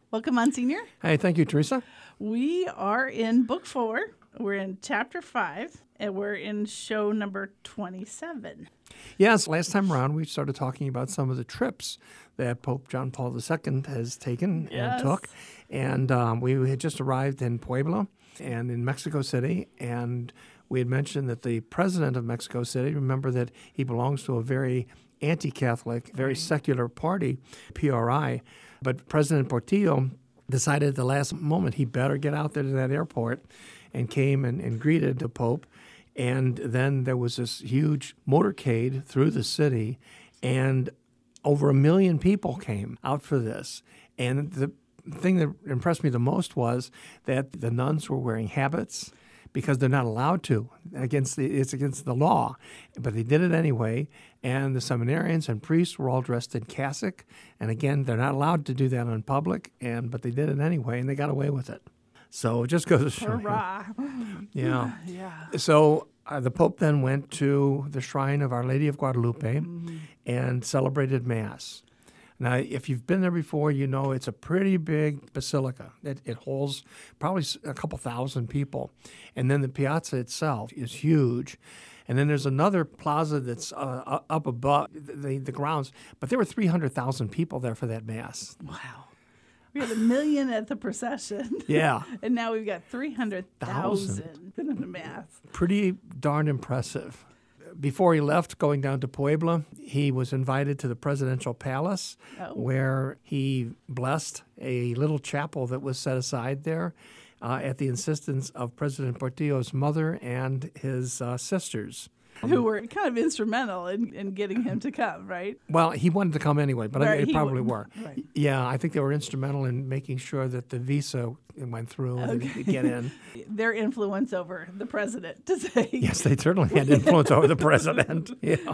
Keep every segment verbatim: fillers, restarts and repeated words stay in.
Welcome, Monsignor. Hey, thank you, Teresa. We are in book four. We're in chapter five, and we're in show number twenty-seven. Yes, last time around we started talking about some of the trips that Pope John Paul the Second has taken Yes. and took. And um, we had just arrived in Puebla and in Mexico City, and we had mentioned that the president of Mexico City, remember that he belongs to a very anti-Catholic, very secular party, P R I, but President Portillo decided at the last moment he better get out there to that airport and came and, and greeted the Pope. And then there was this huge motorcade through the city, and over a million people came out for this. And the thing that impressed me the most was that the nuns were wearing habits because they're not allowed to. Against the, it's against the law. But they did it anyway. And the seminarians and priests were all dressed in cassock. And again, they're not allowed to do that in public, and but they did it anyway, and they got away with it. So it just goes to show you. Hurrah. Yeah. Yeah. So uh, the Pope then went to the shrine of Our Lady of Guadalupe Mm-hmm. and celebrated Mass. Now, if you've been there before, you know it's a pretty big basilica. It, it holds probably s- a couple thousand people. And then the piazza itself is huge. And then there's another plaza that's uh, u- up above the, the grounds. But there were three hundred thousand people there for that Mass. Wow. We had a million at the procession. Yeah. And now we've got three hundred thousand in the Mass. Pretty darn impressive. Before he left, going down to Puebla, he was invited to the presidential palace, Oh. where he blessed a little chapel that was set aside there uh, at the insistence of President Portillo's mother and his uh, sisters. Who were kind of instrumental in, in getting him to come, right? Well, he wanted to come anyway, but I- Right, they he probably would- were. right. Yeah, I think they were instrumental in making sure that the visa went through and he could get in. Their influence over the president to say. Yes, they certainly had influence over the president. Yeah.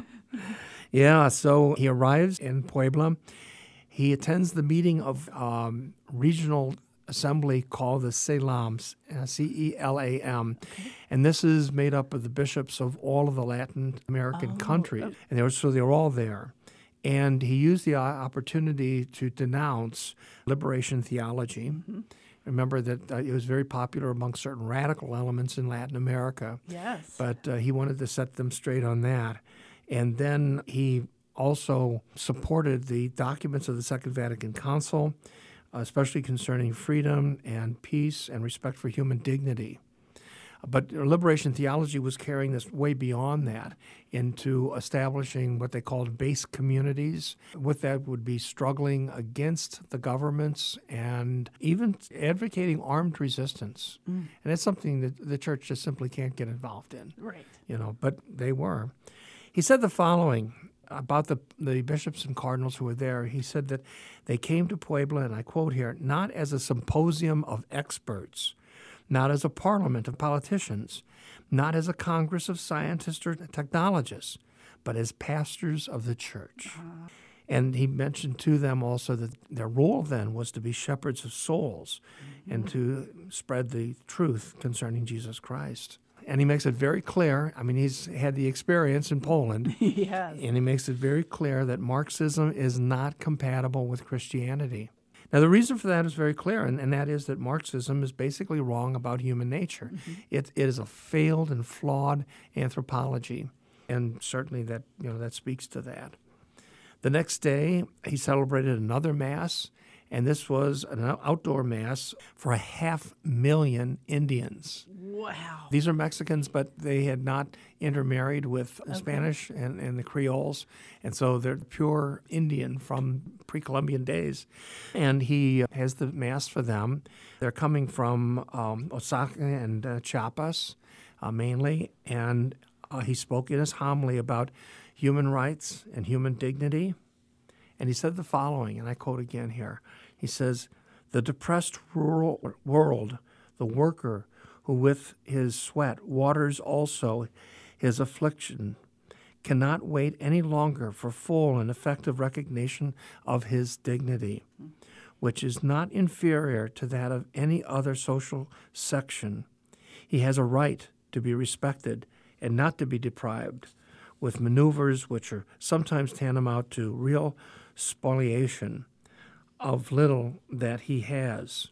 Yeah, so he arrives in Puebla. He attends the meeting of um, regional assembly called the CELAM, uh, C E L A M. And this is made up of the bishops of all of the Latin American countries. And they were, so they were all there. And he used the uh, opportunity to denounce liberation theology. Mm-hmm. Remember that uh, it was very popular among certain radical elements in Latin America. Yes. But uh, he wanted to set them straight on that. And then he also supported the documents of the Second Vatican Council, especially concerning freedom and peace and respect for human dignity. But liberation theology was carrying this way beyond that into establishing what they called base communities. With that would be struggling against the governments and even advocating armed resistance. Mm. And it's something that the church just simply can't get involved in. Right. You know, but they were. He said the following about the, the bishops and cardinals who were there. He said that they came to Puebla, and I quote here, not as a symposium of experts, not as a parliament of politicians, not as a congress of scientists or technologists, but as pastors of the church. Uh-huh. And he mentioned to them also that their role then was to be shepherds of souls mm-hmm. and to spread the truth concerning Jesus Christ. And he makes it very clear, I mean, he's had the experience in Poland. Yes. And he makes it very clear that Marxism is not compatible with Christianity. Now, the reason for that is very clear, and, and that is that Marxism is basically wrong about human nature. Mm-hmm. It, it is a failed and flawed anthropology, and certainly that, you know, that speaks to that. The next day, he celebrated another Mass, and this was an outdoor Mass for a half million Indians. Wow. These are Mexicans, but they had not intermarried with okay. Spanish and, and the Creoles, and so they're pure Indian from pre-Columbian days. And he has the Mass for them. They're coming from um, Oaxaca and uh, Chiapas, uh, mainly, and uh, he spoke in his homily about human rights and human dignity. And he said the following, and I quote again here. He says, "The depressed rural world, the worker who with his sweat waters also his affliction, cannot wait any longer for full and effective recognition of his dignity, which is not inferior to that of any other social section. He has a right to be respected and not to be deprived, with maneuvers which are sometimes tantamount to real spoliation of little that he has.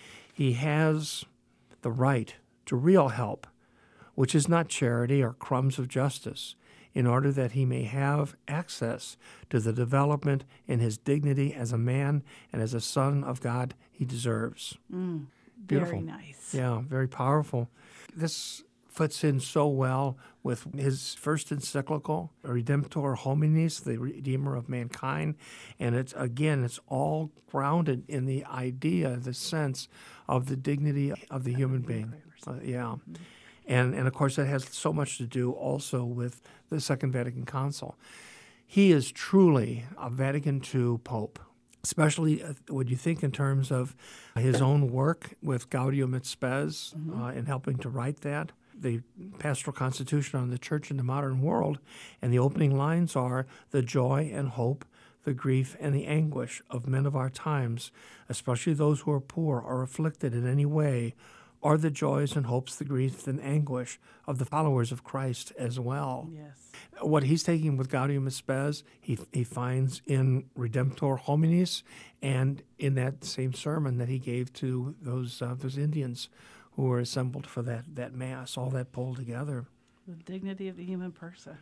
He has the right to real help, which is not charity or crumbs of justice, in order that he may have access to the development in his dignity as a man and as a son of God he deserves. Mm, Beautiful. Very nice. Yeah, very powerful. This fits in so well with his first encyclical, Redemptor Hominis, the Redeemer of Mankind. And it's, again, it's all grounded in the idea, the sense of the dignity of the human being. Uh, yeah. Mm-hmm. And, and, of course, that has so much to do also with the Second Vatican Council. He is truly a Vatican two Pope, especially when you think in terms of his own work with Gaudium et Spes mm-hmm. uh, in helping to write that, the Pastoral Constitution on the Church in the Modern World. And the opening lines are, the joy and hope, the grief and the anguish of men of our times, especially those who are poor or afflicted in any way, are the joys and hopes, the grief and anguish of the followers of Christ as well. Yes. What he's taking with Gaudium et Spes, he, he finds in Redemptor Hominis and in that same sermon that he gave to those uh, those Indians who were assembled for that, that Mass, all that pulled together. The dignity of the human person.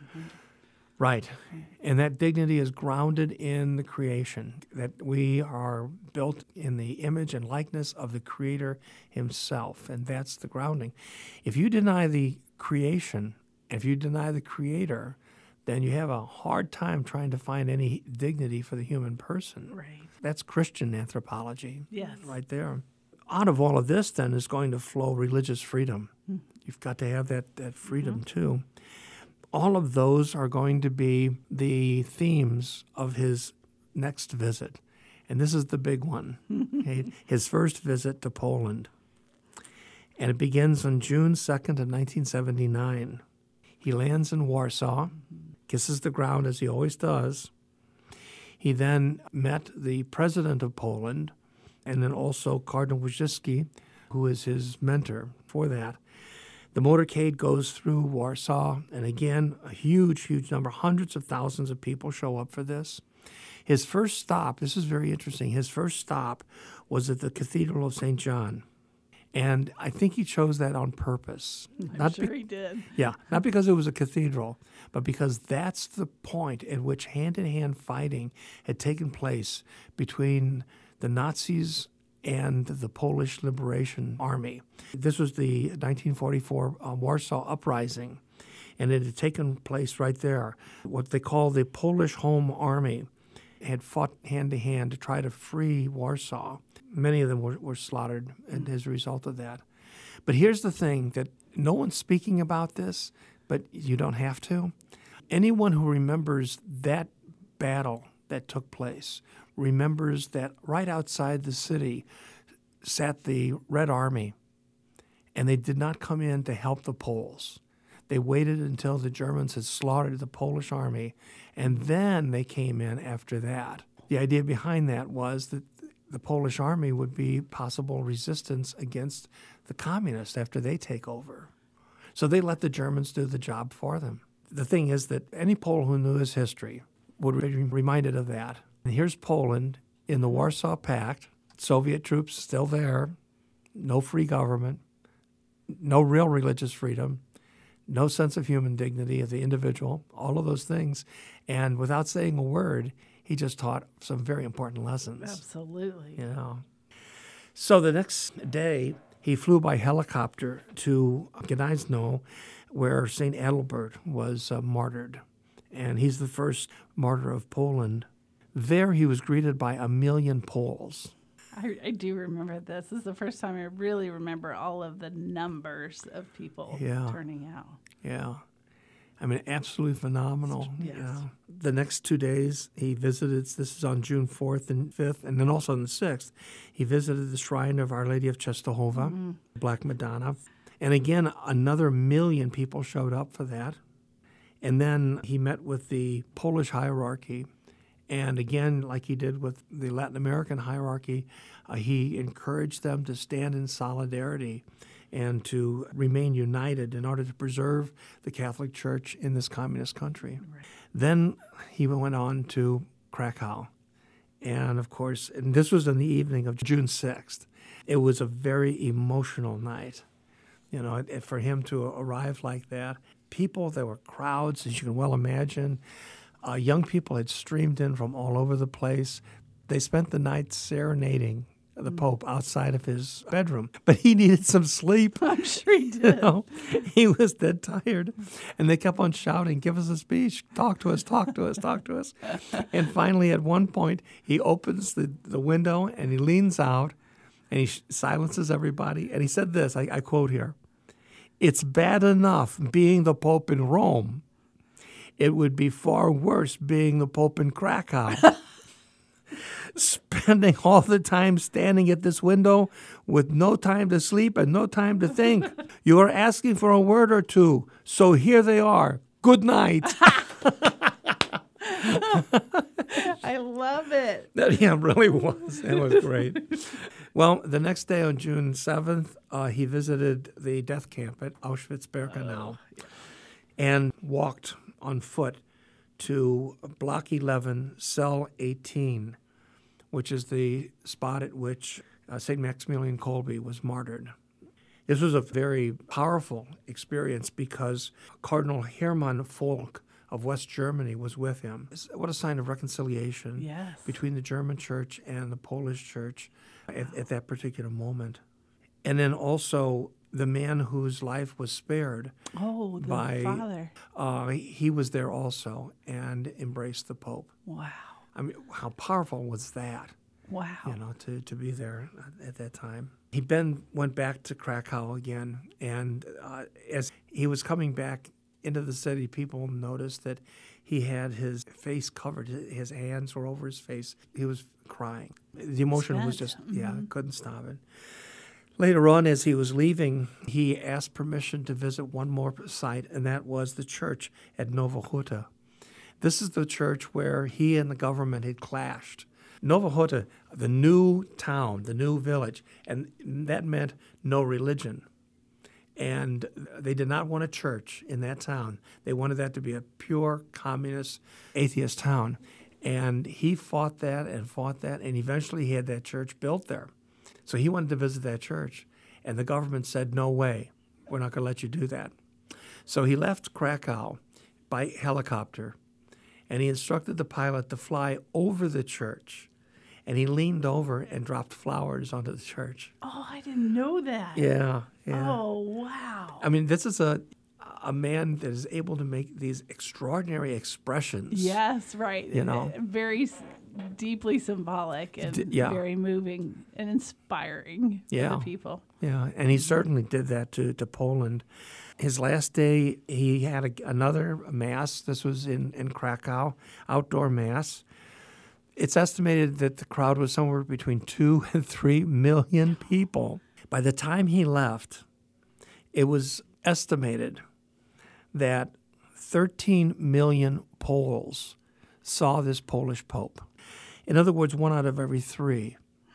Right. And that dignity is grounded in the creation, that we are built in the image and likeness of the Creator himself, and that's the grounding. If you deny the creation, if you deny the Creator, then you have a hard time trying to find any dignity for the human person. Right. That's Christian anthropology. Yes. Right there. Out of all of this, then, is going to flow religious freedom. Hmm. You've got to have that, that freedom, mm-hmm. too. All of those are going to be the themes of his next visit. And this is the big one, okay? His first visit to Poland. And it begins on June second of nineteen seventy-nine. He lands in Warsaw, kisses the ground as he always does. He then met the president of Poland, and then also Cardinal Wojcicki, who is his mentor for that. The motorcade goes through Warsaw, and again, a huge, huge number, hundreds of thousands of people show up for this. His first stop, this is very interesting, his first stop was at the Cathedral of Saint John. And I think he chose that on purpose. I'm not sure be- he did. Yeah, not because it was a cathedral, but because that's the point at which hand-in-hand fighting had taken place between the Nazis and the Polish Liberation Army. This was the nineteen forty-four uh, Warsaw Uprising, and it had taken place right there. What they call the Polish Home Army had fought hand-to-hand to try to free Warsaw. Many of them were, were slaughtered mm-hmm. as a result of that. But here's the thing, that no one's speaking about this, but you don't have to. Anyone who remembers that battle that took place remembers that right outside the city sat the Red Army, and they did not come in to help the Poles. They waited until the Germans had slaughtered the Polish army, and then they came in after that. The idea behind that was that the Polish army would be possible resistance against the communists after they take over. So they let the Germans do the job for them. The thing is that any Pole who knew his history would be reminded of that. And here's Poland in the Warsaw Pact, Soviet troops still there, no free government, no real religious freedom, no sense of human dignity of the individual, all of those things. And without saying a word, he just taught some very important lessons. Absolutely. You know. So the next day, he flew by helicopter to Gniezno, where Saint Adalbert was uh, martyred. And he's the first martyr of Poland. There he was greeted by a million Poles. I, I do remember this. This is the first time I really remember all of the numbers of people yeah. turning out. Yeah. I mean, absolutely phenomenal. Yes. Yeah. The next two days, he visited, this is on June fourth and fifth, and then also on the sixth, he visited the shrine of Our Lady of Czestochowa, mm-hmm. Black Madonna. And again, another million people showed up for that. And then he met with the Polish hierarchy. And again, like he did with the Latin American hierarchy, uh, he encouraged them to stand in solidarity and to remain united in order to preserve the Catholic Church in this communist country. Right. Then he went on to Krakow. And, of course, and this was in the evening of June sixth. It was a very emotional night, you know, and for him to arrive like that. People, there were crowds, as you can well imagine. Uh, young people had streamed in from all over the place. They spent the night serenading the Pope outside of his bedroom, but he needed some sleep. I'm sure he did. You know, he was dead tired, and they kept on shouting, "Give us a speech, talk to us, talk to us, talk to us." And finally, at one point, he opens the, the window and he leans out and he sh- silences everybody. And he said this, I, I quote here, "It's bad enough being the Pope in Rome. It would be far worse being the Pope in Krakow." Spending all the time standing at this window with no time to sleep and no time to think. You are asking for a word or two, so here they are. Good night. I love it. That, yeah, it really was. It was great. Well, the next day on June seventh, uh, he visited the death camp at Auschwitz-Birkenau oh. and walked on foot to Block eleven, Cell eighteen, which is the spot at which uh, Saint Maximilian Kolbe was martyred. This was a very powerful experience because Cardinal Hermann Volk of West Germany was with him. What a sign of reconciliation yes. between the German church and the Polish church at, at that particular moment. And then also the man whose life was spared. Oh, the by, father. Uh, he was there also and embraced the Pope. Wow. I mean, how powerful was that? Wow. You know, to, to be there at that time. He then went back to Krakow again, and uh, as he was coming back into the city, people noticed that he had his face covered. His hands were over his face. He was crying. The emotion Sad. was just, mm-hmm. yeah, couldn't stop it. Later on, as he was leaving, he asked permission to visit one more site, and that was the church at Nowa Huta. This is the church where he and the government had clashed. Nowa Huta, the new town, the new village, and that meant no religion. And they did not want a church in that town. They wanted that to be a pure communist, atheist town. And he fought that and fought that, and eventually he had that church built there. So he wanted to visit that church, and the government said, "No way, we're not going to let you do that." So he left Krakow by helicopter, and he instructed the pilot to fly over the church, and he leaned over and dropped flowers onto the church. Oh, I didn't know that. Yeah, yeah. Oh, wow. I mean, this is a a man that is able to make these extraordinary expressions. Yes, right. You know, very s- deeply symbolic and D- yeah. very moving and inspiring Yeah. for the people. Yeah, and he certainly did that to, to Poland. His last day, he had a, another mass. This was in, in Krakow, outdoor mass. It's estimated that the crowd was somewhere between two and three million people. By the time he left, it was estimated that thirteen million Poles saw this Polish Pope. In other words, one out of every three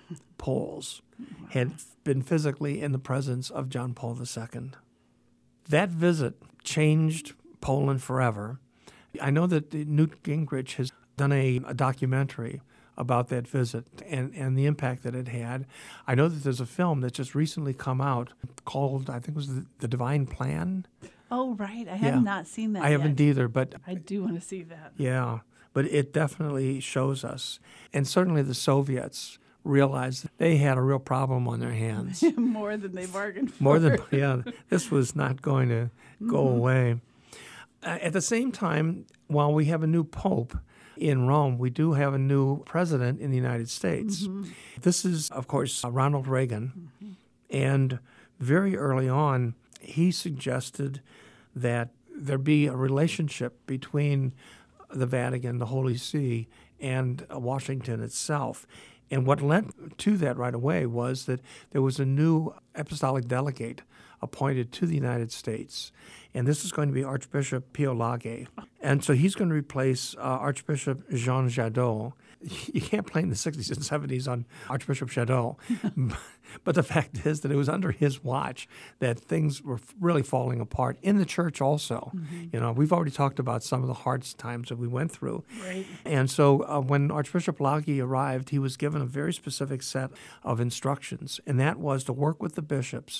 Poles had been physically in the presence of John Paul the Second. That visit changed Poland forever. I know that Newt Gingrich has done a, a documentary about that visit and, and the impact that it had. I know that there's a film that's just recently come out called, I think it was The, the Divine Plan. Oh, right. I have Yeah. not seen that I haven't yet. either, but I do want to see that. yeah, but it definitely shows us. And certainly the Soviets realized that they had a real problem on their hands. More than they bargained for. More than, yeah, this was not going to go Mm-hmm. away. Uh, at the same time, while we have a new pope in Rome, we do have a new president in the United States. Mm-hmm. This is, of course, uh, Ronald Reagan. Mm-hmm. And very early on, he suggested that there be a relationship between the Vatican, the Holy See, and uh, Washington itself. And what led to that right away was that there was a new apostolic delegate appointed to the United States. And this is going to be Archbishop Pio Lage. And so he's going to replace uh, Archbishop Jean Jadot. You can't blame the sixties and seventies on Archbishop Jadot. But the fact is that it was under his watch that things were really falling apart in the church also. Mm-hmm. You know, we've already talked about some of the hard times that we went through. Right. And so uh, when Archbishop Laghi arrived, he was given a very specific set of instructions, and that was to work with the bishops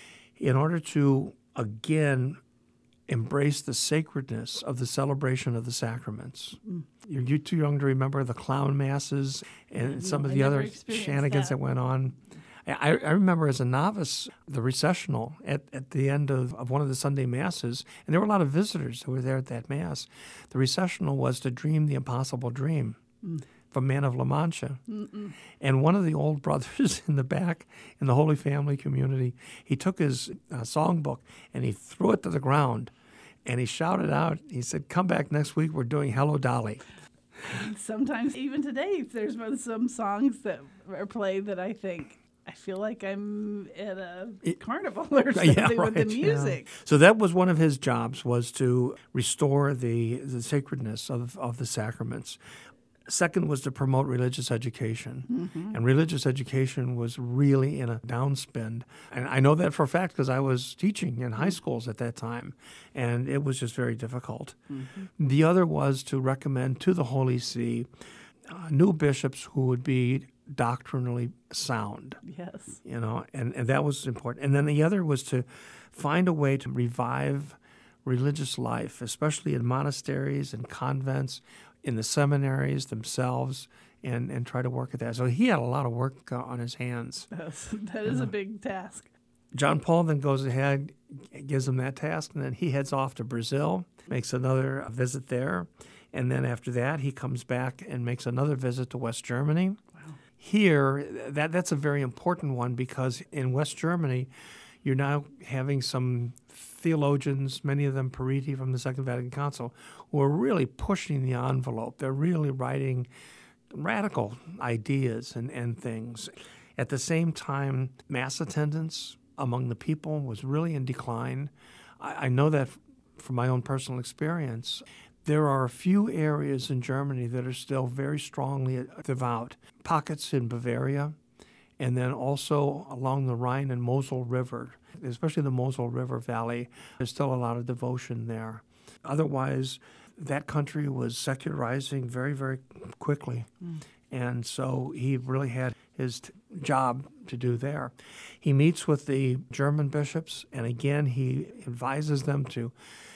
in order to, again, embrace the sacredness of the celebration of the sacraments. Mm. You're, you're too young to remember the clown masses and no, some of I the other experienced shenanigans that. that went on. I, I remember as a novice, the recessional at, at the end of, of one of the Sunday Masses, and there were a lot of visitors who were there at that Mass. The recessional was to dream the impossible dream. Mm. From Man of La Mancha. Mm-mm. And one of the old brothers in the back, in the Holy Family community, he took his uh, songbook and he threw it to the ground and he shouted out, he said, "Come back next week, we're doing Hello Dolly." Sometimes, even today, there's some songs that are played that I think, I feel like I'm at a it, carnival or something yeah, right, with the music. Yeah. So that was one of his jobs, was to restore the, the sacredness of, of the sacraments. Second was to promote religious education. Mm-hmm. And religious education was really in a downspin. And I know that for a fact because I was teaching in high schools at that time, and it was just very difficult. Mm-hmm. The other was to recommend to the Holy See uh, new bishops who would be doctrinally sound. Yes. You know, and, and that was important. And then the other was to find a way to revive religious life, especially in monasteries and convents, in the seminaries themselves, and, and try to work at that. So he had a lot of work uh, on his hands. Yes, that is uh, a big task. John Paul then goes ahead, gives him that task, and then he heads off to Brazil, makes another visit there. And then after that, he comes back and makes another visit to West Germany. Wow. Here, that that's a very important one because in West Germany, you're now having some theologians, many of them Pariti from the Second Vatican Council, who are really pushing the envelope. They're really writing radical ideas and, and things. At the same time, mass attendance among the people was really in decline. I, I know that from my own personal experience. There are a few areas in Germany that are still very strongly devout. Pockets in Bavaria, and then also along the Rhine and Mosel River, especially the Mosel River Valley, there's still a lot of devotion there. Otherwise, that country was secularizing very, very quickly. Mm. And so he really had his t- job to do there. He meets with the German bishops, and again, he advises them to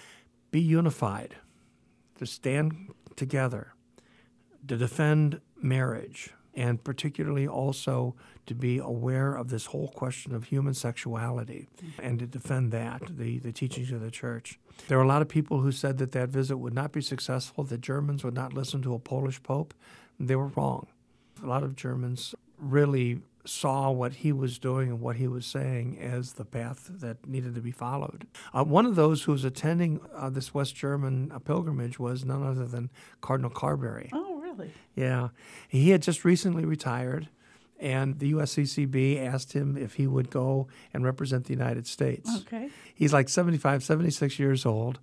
be unified, to stand together, to defend marriage, and particularly also to be aware of this whole question of human sexuality and to defend that, the, the teachings of the church. There were a lot of people who said that that visit would not be successful, that Germans would not listen to a Polish pope. They were wrong. A lot of Germans really saw what he was doing and what he was saying as the path that needed to be followed. Uh, one of those who was attending uh, this West German uh, pilgrimage was none other than Cardinal Carberry. Oh, really? Yeah. He had just recently retired, and the U S C C B asked him if he would go and represent the United States. Okay. He's like seventy-five, seventy-six years old.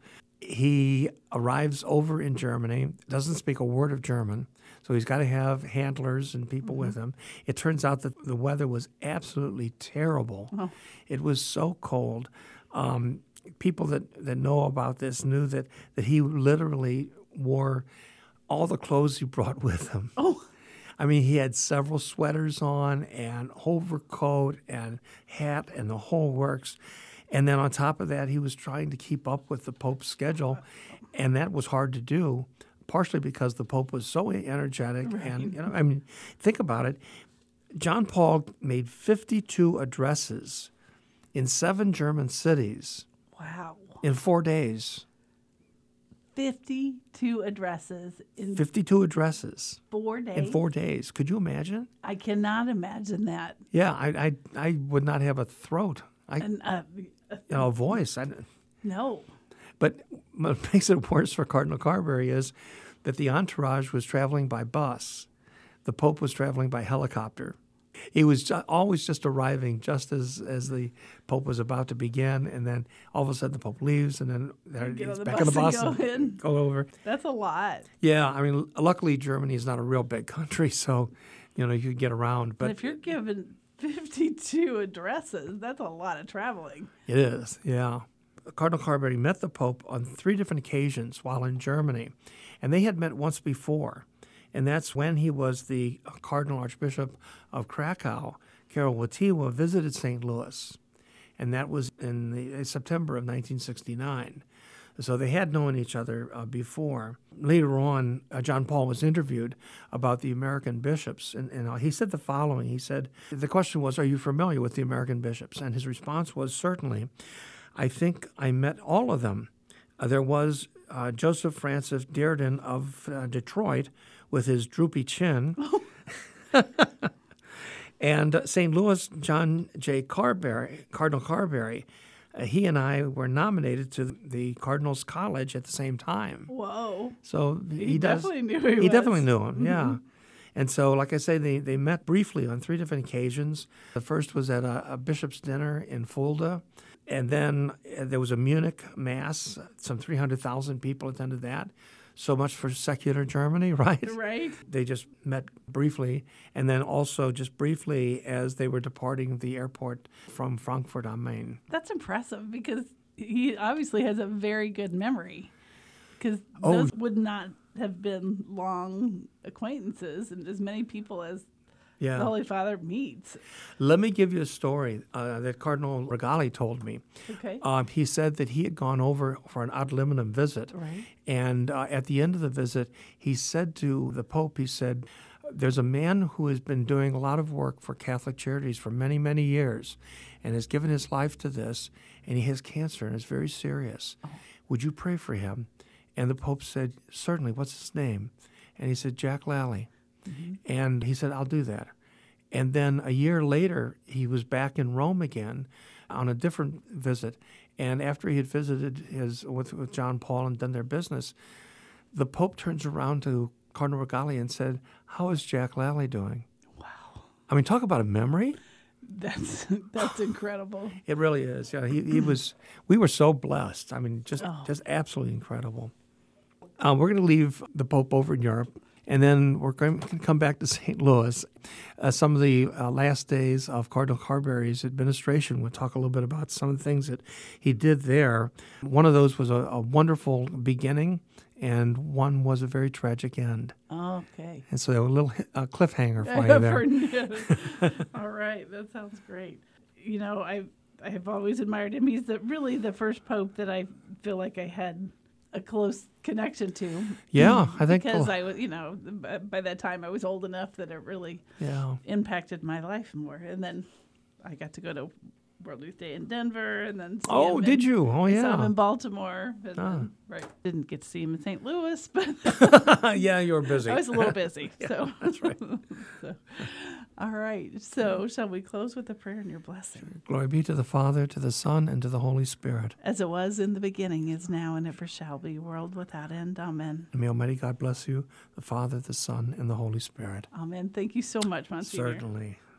He arrives over in Germany, doesn't speak a word of German, so he's got to have handlers and people mm-hmm. with him. It turns out that the weather was absolutely terrible. Oh. It was so cold. Um, people that, that know about this knew that, that he literally wore all the clothes he brought with him. Oh, I mean, he had several sweaters on and overcoat and hat and the whole works. And then on top of that, he was trying to keep up with the Pope's schedule, and that was hard to do, partially because the Pope was so energetic. Right. And, you know, I mean, think about it. John Paul made fifty-two addresses in seven German cities. Wow. In four days. fifty-two addresses in fifty-two addresses. Four days? In four days. Could you imagine? I cannot imagine that. Yeah, I I, I would not have a throat. I, and, uh, you know, a voice. I, no. But what makes it worse for Cardinal Carberry is that the entourage was traveling by bus. The Pope was traveling by helicopter. He was ju- always just arriving just as, as the Pope was about to begin, and then all of a sudden the Pope leaves, and then there, he's the back on the bus and go, and go over. That's a lot. Yeah, I mean, luckily Germany is not a real big country, so you know you could get around. But and if you're given fifty-two addresses. That's a lot of traveling. It is, yeah. Cardinal Carberry met the Pope on three different occasions while in Germany, and they had met once before, and that's when he was the Cardinal Archbishop of Krakow. Karol Wojtyła visited Saint Louis, and that was in the, September of nineteen sixty-nine. So they had known each other uh, before. Later on, uh, John Paul was interviewed about the American bishops, and, and he said the following. He said, the question was, are you familiar with the American bishops? And his response was, certainly. I think I met all of them. Uh, there was uh, Joseph Francis Dearden of uh, Detroit with his droopy chin. And uh, Saint Louis, John J. Carberry, Cardinal Carberry, uh, he and I were nominated to the Cardinals College at the same time. Whoa. So he, he does, definitely knew who he, he was. definitely knew him, yeah. Mm-hmm. And so, like I say, they, they met briefly on three different occasions. The first was at a, a bishop's dinner in Fulda. And then uh, there was a Munich Mass. Some three hundred thousand people attended that. So much for secular Germany, right? Right. They just met briefly. And then also just briefly as they were departing the airport from Frankfurt am Main. That's impressive because he obviously has a very good memory. Because Oh. those would not have been long acquaintances and as many people as Yeah. the Holy Father meets. Let me give you a story uh, that Cardinal Regali told me. Okay. Um, he said that he had gone over for an ad liminem visit. Right. And uh, at the end of the visit, he said to the Pope, he said, there's a man who has been doing a lot of work for Catholic Charities for many, many years and has given his life to this, and he has cancer and it's very serious. Oh. Would you pray for him? And the Pope said, certainly, what's his name? And he said, Jack Lally. Mm-hmm. And he said, I'll do that. And then a year later, he was back in Rome again on a different visit. And after he had visited his with, with John Paul and done their business, the Pope turns around to Cardinal Regali and said, how is Jack Lally doing? Wow. I mean, talk about a memory. That's that's incredible. It really is. Yeah, he, he was. We were so blessed. I mean, just Oh. just absolutely incredible. Um, we're going to leave the Pope over in Europe, and then we're going to come back to Saint Louis. Uh, some of the uh, last days of Cardinal Carberry's administration. We'll talk a little bit about some of the things that he did there. One of those was a, a wonderful beginning, and one was a very tragic end. Okay. And so a little uh, cliffhanger for you there. All right. That sounds great. You know, I I have always admired him. He's the, really the first Pope that I feel like I had a close connection to. Yeah, I think because I was, you know, by, by that time I was old enough that it really yeah. impacted my life more. And then I got to go to World Youth Day in Denver, and then see Oh, him did in, you? Oh, I saw him yeah. in Baltimore. And Ah. then, right, didn't get to see him in Saint Louis, but Yeah, you were busy. I was a little busy. Yeah, so that's right. so, all right. So shall we close with a prayer and your blessing? Glory be to the Father, to the Son, and to the Holy Spirit. As it was in the beginning, is now, and ever shall be, world without end. Amen. And may Almighty God bless you, the Father, the Son, and the Holy Spirit. Amen. Thank you so much, Monsignor. Certainly.